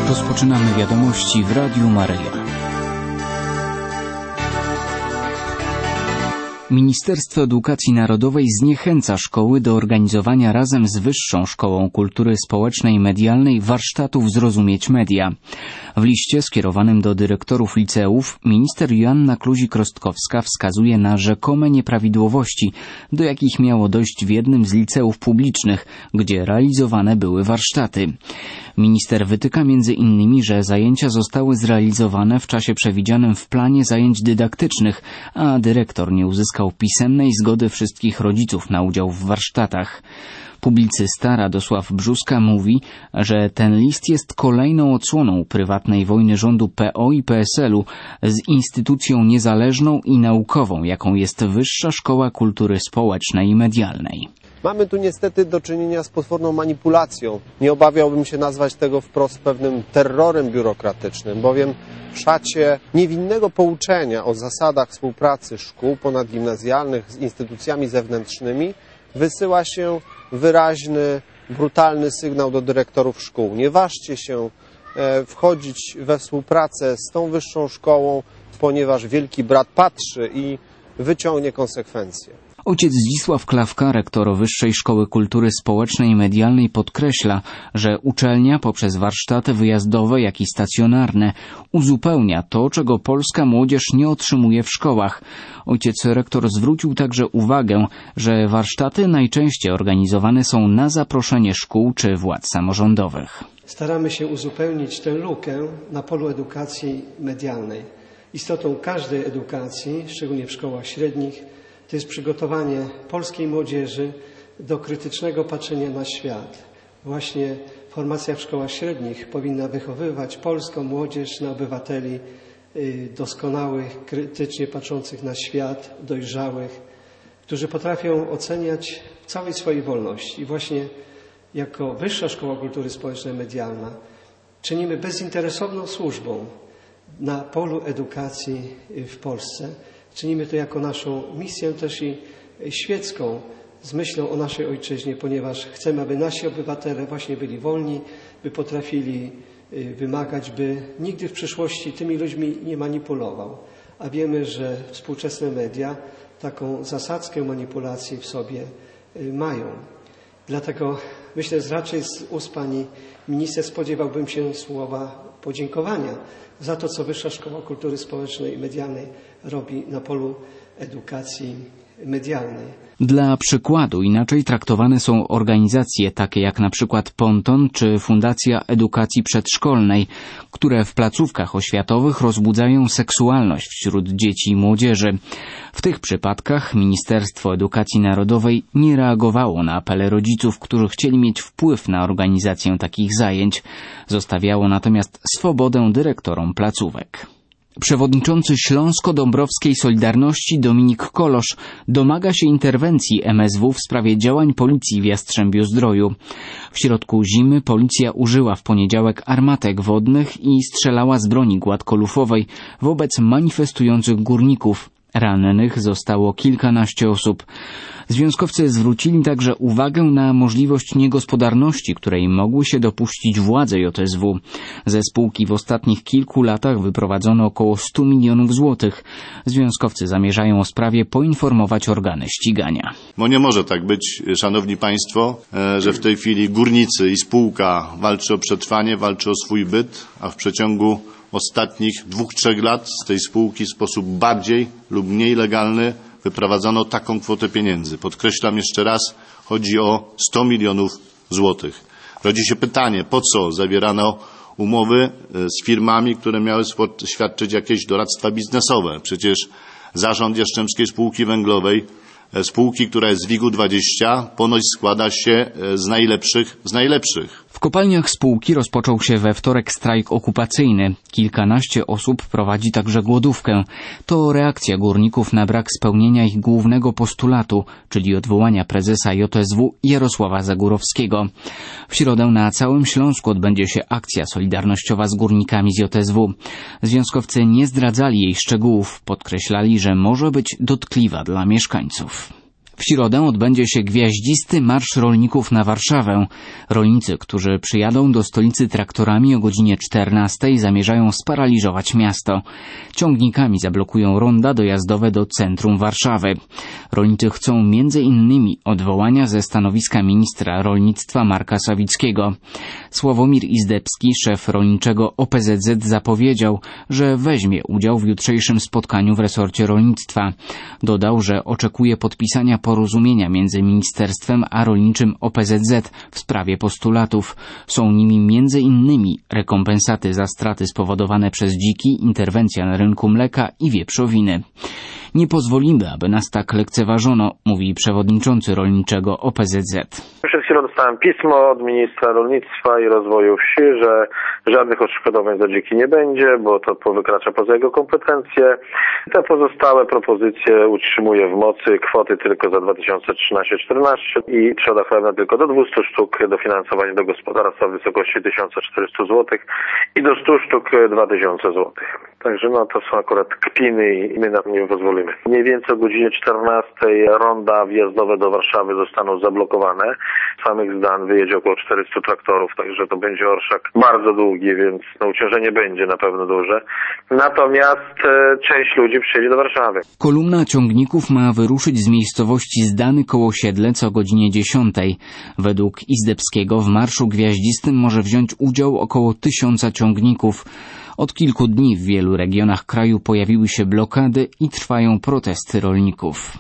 Rozpoczynamy wiadomości w Radiu Maryja. Ministerstwo Edukacji Narodowej zniechęca szkoły do organizowania razem z Wyższą Szkołą Kultury Społecznej i Medialnej warsztatów Zrozumieć Media. W liście skierowanym do dyrektorów liceów minister Joanna Kluzik-Rostkowska wskazuje na rzekome nieprawidłowości, do jakich miało dojść w jednym z liceów publicznych, gdzie realizowane były warsztaty. Minister wytyka między innymi, że zajęcia zostały zrealizowane w czasie przewidzianym w planie zajęć dydaktycznych, a dyrektor nie uzyskał pisemnej zgody wszystkich rodziców na udział w warsztatach. Publicysta Radosław Brzuska mówi, że ten list jest kolejną odsłoną prywatnej wojny rządu PO i PSL-u z instytucją niezależną i naukową, jaką jest Wyższa Szkoła Kultury Społecznej i Medialnej. Mamy tu niestety do czynienia z potworną manipulacją. Nie obawiałbym się nazwać tego wprost pewnym terrorem biurokratycznym, bowiem w szacie niewinnego pouczenia o zasadach współpracy szkół ponadgimnazjalnych z instytucjami zewnętrznymi wysyła się wyraźny, brutalny sygnał do dyrektorów szkół. Nie ważcie się wchodzić we współpracę z tą wyższą szkołą, ponieważ Wielki Brat patrzy i wyciągnie konsekwencje. Ojciec Zdzisław Klawka, rektor Wyższej Szkoły Kultury Społecznej i Medialnej, podkreśla, że uczelnia poprzez warsztaty wyjazdowe, jak i stacjonarne uzupełnia to, czego polska młodzież nie otrzymuje w szkołach. Ojciec rektor zwrócił także uwagę, że warsztaty najczęściej organizowane są na zaproszenie szkół czy władz samorządowych. Staramy się uzupełnić tę lukę na polu edukacji medialnej. Istotą każdej edukacji, szczególnie w szkołach średnich, to jest przygotowanie polskiej młodzieży do krytycznego patrzenia na świat. Właśnie formacja w szkołach średnich powinna wychowywać polską młodzież na obywateli doskonałych, krytycznie patrzących na świat, dojrzałych, którzy potrafią oceniać w całej swojej wolności. I właśnie jako Wyższa Szkoła Kultury Społecznej i Medialna czynimy bezinteresowną służbą na polu edukacji w Polsce. Czynimy to jako naszą misję też i świecką, z myślą o naszej ojczyźnie, ponieważ chcemy, aby nasi obywatele właśnie byli wolni, by potrafili wymagać, by nigdy w przyszłości tymi ludźmi nie manipulował. A wiemy, że współczesne media taką zasadzkę manipulacji w sobie mają. Dlatego myślę, że raczej z ust pani minister spodziewałbym się słowa podziękowania za to, co Wyższa Szkoła Kultury Społecznej i Medialnej robi na polu edukacji medialnej. Dla przykładu inaczej traktowane są organizacje takie jak na przykład Ponton czy Fundacja Edukacji Przedszkolnej, które w placówkach oświatowych rozbudzają seksualność wśród dzieci i młodzieży. W tych przypadkach Ministerstwo Edukacji Narodowej nie reagowało na apele rodziców, którzy chcieli mieć wpływ na organizację takich zajęć. Zostawiało natomiast swobodę dyrektorom placówek. Przewodniczący Śląsko-Dąbrowskiej Solidarności Dominik Kolosz domaga się interwencji MSW w sprawie działań policji w Jastrzębiu-Zdroju. W środku zimy policja użyła w poniedziałek armatek wodnych i strzelała z broni gładkolufowej wobec manifestujących górników. Rannych zostało kilkanaście osób. Związkowcy zwrócili także uwagę na możliwość niegospodarności, której mogły się dopuścić władze JSW. Ze spółki w ostatnich kilku latach wyprowadzono około 100 milionów złotych. Związkowcy zamierzają o sprawie poinformować organy ścigania. Nie może tak być, szanowni państwo, że w tej chwili górnicy i spółka walczy o przetrwanie, walczy o swój byt, a w przeciągu ostatnich 2-3 lat z tej spółki w sposób bardziej lub mniej legalny wyprowadzano taką kwotę pieniędzy. Podkreślam jeszcze raz, chodzi o 100 milionów złotych. Rodzi się pytanie, po co zawierano umowy z firmami, które miały świadczyć jakieś doradztwa biznesowe. Przecież zarząd Jastrzębskiej Spółki Węglowej, spółki, która jest z WIG-20, ponoć składa się z najlepszych. W kopalniach spółki rozpoczął się we wtorek strajk okupacyjny. Kilkanaście osób prowadzi także głodówkę. To reakcja górników na brak spełnienia ich głównego postulatu, czyli odwołania prezesa JSW Jarosława Zagórowskiego. W środę na całym Śląsku odbędzie się akcja solidarnościowa z górnikami z JSW. Związkowcy nie zdradzali jej szczegółów, podkreślali, że może być dotkliwa dla mieszkańców. W środę odbędzie się gwiaździsty Marsz Rolników na Warszawę. Rolnicy, którzy przyjadą do stolicy traktorami o godzinie 14, zamierzają sparaliżować miasto. Ciągnikami zablokują ronda dojazdowe do centrum Warszawy. Rolnicy chcą m.in. odwołania ze stanowiska ministra rolnictwa Marka Sawickiego. Sławomir Izdebski, szef rolniczego OPZZ, zapowiedział, że weźmie udział w jutrzejszym spotkaniu w resorcie rolnictwa. Dodał, że oczekuje podpisania porozumienia między ministerstwem a rolniczym OPZZ w sprawie postulatów. Są nimi m.in. rekompensaty za straty spowodowane przez dziki, interwencja na rynku mleka i wieprzowiny. Nie pozwolimy, aby nas tak lekceważono, mówi przewodniczący rolniczego OPZZ. Przed chwilą dostałem pismo od ministra rolnictwa i rozwoju wsi, że żadnych odszkodowań za dziki nie będzie, bo to wykracza poza jego kompetencje. Te pozostałe propozycje utrzymuje w mocy, kwoty tylko za 2013-14 i trzoda chlewna tylko do 200 sztuk, dofinansowanie do gospodarstwa w wysokości 1400 zł i do 100 sztuk 2000 zł. Także to są akurat kpiny i my na to nie pozwolimy. Mniej więcej o godzinie 14 ronda wjazdowe do Warszawy zostaną zablokowane. Z samych zdań wyjedzie około 400 traktorów, także to będzie orszak bardzo długi, więc uciążenie będzie na pewno duże. Natomiast część ludzi przyjedzie do Warszawy. Kolumna ciągników ma wyruszyć z miejscowości Zdany koło Siedlec o godzinie 10. Według Izdebskiego w marszu gwiaździstym może wziąć udział około 1000 ciągników. Od kilku dni w wielu regionach kraju pojawiły się blokady i trwają protesty rolników.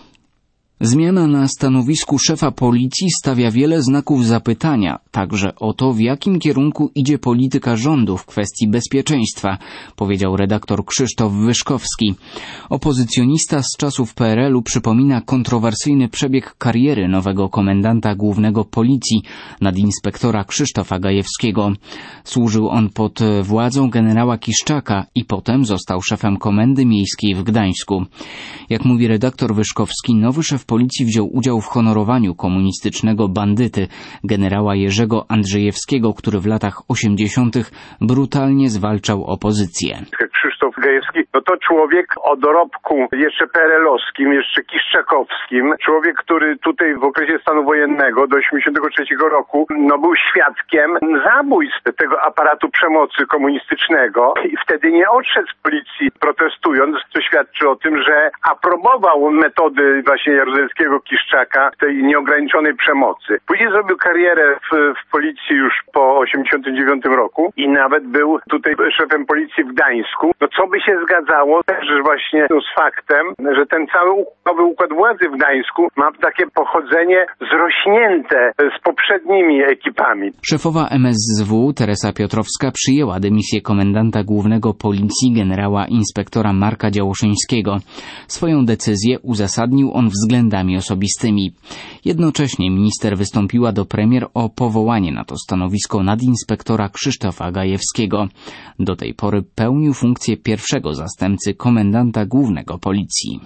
Zmiana na stanowisku szefa policji stawia wiele znaków zapytania, także o to, w jakim kierunku idzie polityka rządu w kwestii bezpieczeństwa, powiedział redaktor Krzysztof Wyszkowski. Opozycjonista z czasów PRL-u przypomina kontrowersyjny przebieg kariery nowego komendanta głównego policji, nadinspektora Krzysztofa Gajewskiego. Służył on pod władzą generała Kiszczaka i potem został szefem Komendy Miejskiej w Gdańsku. Jak mówi redaktor Wyszkowski, nowy szef policji wziął udział w honorowaniu komunistycznego bandyty, generała Jerzego Andrzejewskiego, który w latach 80. brutalnie zwalczał opozycję. Krzysztof Gajewski to człowiek o dorobku jeszcze PRL-owskim, jeszcze kiszczakowskim. Człowiek, który tutaj w okresie stanu wojennego do 1983 roku był świadkiem zabójstw tego aparatu przemocy komunistycznego i wtedy nie odszedł z policji protestując, co świadczy o tym, że aprobował metody właśnie jaruzelskiego Kiszczaka, tej nieograniczonej przemocy. Później zrobił karierę w policji już po 1989 roku i nawet był tutaj szefem policji w Gdańsku. Co by się zgadzało też właśnie z faktem, że ten cały nowy układ władzy w Gdańsku ma takie pochodzenie zrośnięte z poprzednimi ekipami. Szefowa MSWiA Teresa Piotrowska przyjęła dymisję komendanta głównego policji generała inspektora Marka Działoszyńskiego. Swoją decyzję uzasadnił on względami osobistymi. Jednocześnie minister wystąpiła do premier o powołanie na to stanowisko nadinspektora Krzysztofa Gajewskiego. Do tej pory pełnił funkcję pierwszego zastępcy komendanta głównego policji.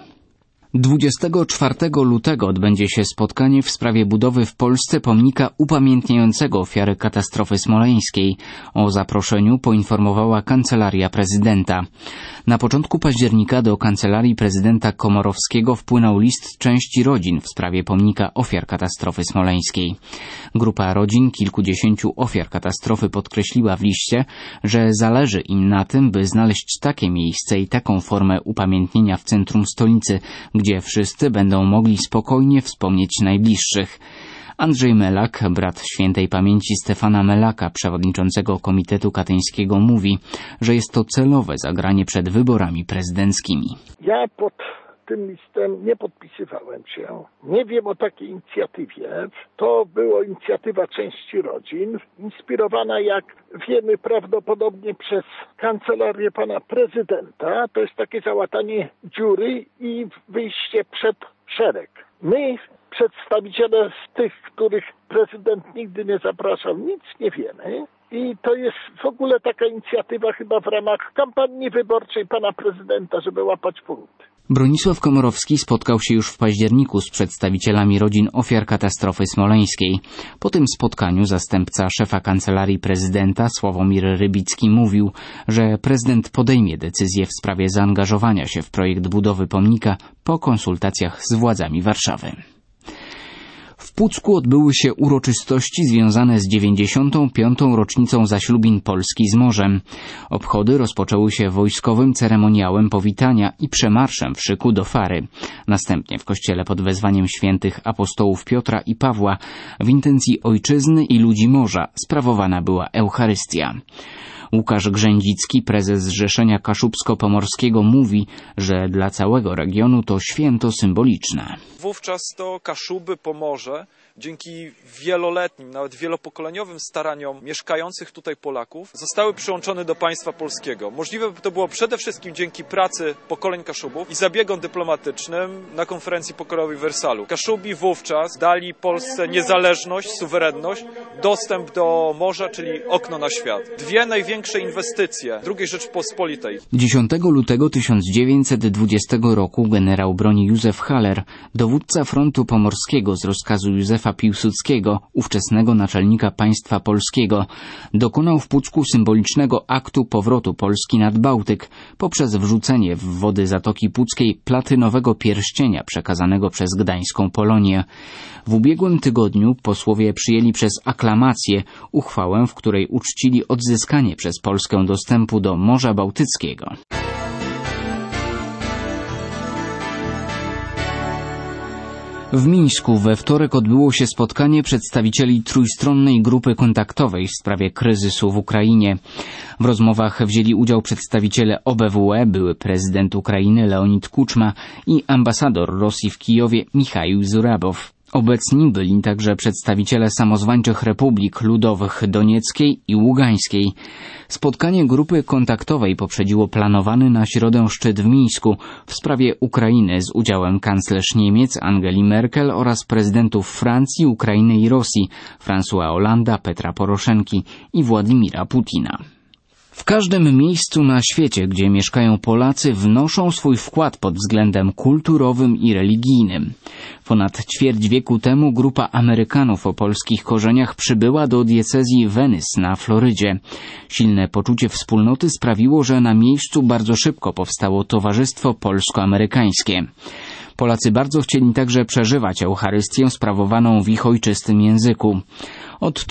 24 lutego odbędzie się spotkanie w sprawie budowy w Polsce pomnika upamiętniającego ofiary katastrofy smoleńskiej. O zaproszeniu poinformowała Kancelaria Prezydenta. Na początku października do Kancelarii Prezydenta Komorowskiego wpłynął list części rodzin w sprawie pomnika ofiar katastrofy smoleńskiej. Grupa rodzin kilkudziesięciu ofiar katastrofy podkreśliła w liście, że zależy im na tym, by znaleźć takie miejsce i taką formę upamiętnienia w centrum stolicy, gdzie wszyscy będą mogli spokojnie wspomnieć najbliższych. Andrzej Melak, brat świętej pamięci Stefana Melaka, przewodniczącego Komitetu Katyńskiego, mówi, że jest to celowe zagranie przed wyborami prezydenckimi. Ja pod tym listem nie podpisywałem się. Nie wiem o takiej inicjatywie. To była inicjatywa części rodzin, inspirowana, jak wiemy, prawdopodobnie przez kancelarię pana prezydenta. To jest takie załatanie dziury i wyjście przed szereg. My, przedstawiciele z tych, których prezydent nigdy nie zapraszał, nic nie wiemy. I to jest w ogóle taka inicjatywa chyba w ramach kampanii wyborczej pana prezydenta, żeby łapać punkty. Bronisław Komorowski spotkał się już w październiku z przedstawicielami rodzin ofiar katastrofy smoleńskiej. Po tym spotkaniu zastępca szefa Kancelarii Prezydenta Sławomir Rybicki mówił, że prezydent podejmie decyzję w sprawie zaangażowania się w projekt budowy pomnika po konsultacjach z władzami Warszawy. Pucku odbyły się uroczystości związane z 95. rocznicą zaślubin Polski z morzem. Obchody rozpoczęły się wojskowym ceremoniałem powitania i przemarszem w szyku do Fary. Następnie w kościele pod wezwaniem świętych apostołów Piotra i Pawła w intencji ojczyzny i ludzi morza sprawowana była Eucharystia. Łukasz Grzędzicki, prezes Zrzeszenia Kaszubsko-Pomorskiego, mówi, że dla całego regionu to święto symboliczne. Wówczas to Kaszuby, Pomorze, dzięki wieloletnim, nawet wielopokoleniowym staraniom mieszkających tutaj Polaków, zostały przyłączone do państwa polskiego. Możliwe to było przede wszystkim dzięki pracy pokoleń Kaszubów i zabiegom dyplomatycznym na konferencji pokojowej w Wersalu. Kaszubi wówczas dali Polsce niezależność, suwerenność, dostęp do morza, czyli okno na świat. Dwie największe inwestycje II Rzeczypospolitej. 10 lutego 1920 roku generał broni Józef Haller, dowódca frontu pomorskiego z rozkazu Józefa Piłsudskiego, ówczesnego naczelnika państwa polskiego, dokonał w Pucku symbolicznego aktu powrotu Polski nad Bałtyk poprzez wrzucenie w wody Zatoki Puckiej platynowego pierścienia przekazanego przez gdańską Polonię. W ubiegłym tygodniu posłowie przyjęli przez aklamację uchwałę, w której uczcili odzyskanie przez Polskę dostępu do Morza Bałtyckiego. W Mińsku we wtorek odbyło się spotkanie przedstawicieli trójstronnej grupy kontaktowej w sprawie kryzysu w Ukrainie. W rozmowach wzięli udział przedstawiciele OBWE, były prezydent Ukrainy Leonid Kuczma i ambasador Rosji w Kijowie Michaił Zurabow. Obecni byli także przedstawiciele samozwańczych republik ludowych Donieckiej i Ługańskiej. Spotkanie grupy kontaktowej poprzedziło planowany na środę szczyt w Mińsku w sprawie Ukrainy z udziałem kanclerz Niemiec Angeli Merkel oraz prezydentów Francji, Ukrainy i Rosji François Hollanda, Petra Poroszenki i Władimira Putina. W każdym miejscu na świecie, gdzie mieszkają Polacy, wnoszą swój wkład pod względem kulturowym i religijnym. Ponad ćwierć wieku temu grupa Amerykanów o polskich korzeniach przybyła do diecezji Venice na Florydzie. Silne poczucie wspólnoty sprawiło, że na miejscu bardzo szybko powstało Towarzystwo Polsko-Amerykańskie. Polacy bardzo chcieli także przeżywać Eucharystię sprawowaną w ich ojczystym języku. Od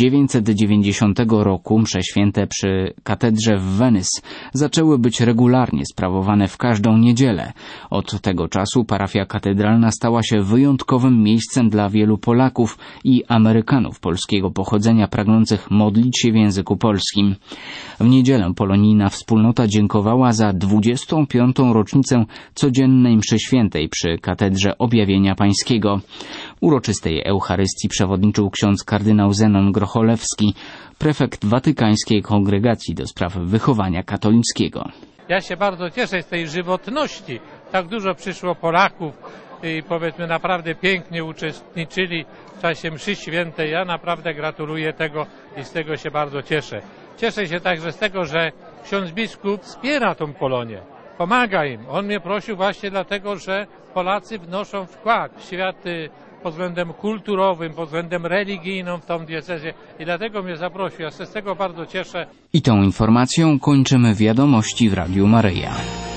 1990 roku msze święte przy katedrze w Venice zaczęły być regularnie sprawowane w każdą niedzielę. Od tego czasu parafia katedralna stała się wyjątkowym miejscem dla wielu Polaków i Amerykanów polskiego pochodzenia pragnących modlić się w języku polskim. W niedzielę polonijna wspólnota dziękowała za 25. rocznicę codziennej mszy świętej przy katedrze Objawienia Pańskiego. Uroczystej Eucharystii przewodniczył ksiądz kardynał Zenon Grocholewski, prefekt Watykańskiej Kongregacji do Spraw Wychowania Katolickiego. Ja się bardzo cieszę z tej żywotności. Tak dużo przyszło Polaków i powiedzmy naprawdę pięknie uczestniczyli w czasie mszy świętej. Ja naprawdę gratuluję tego i z tego się bardzo cieszę. Cieszę się także z tego, że ksiądz biskup wspiera tą Polonię. Pomaga im. On mnie prosił właśnie dlatego, że Polacy wnoszą wkład w świat pod względem kulturowym, pod względem religijnym w tą diecezję i dlatego mnie zaprosił. Ja się z tego bardzo cieszę. I tą informacją kończymy wiadomości w Radiu Maryja.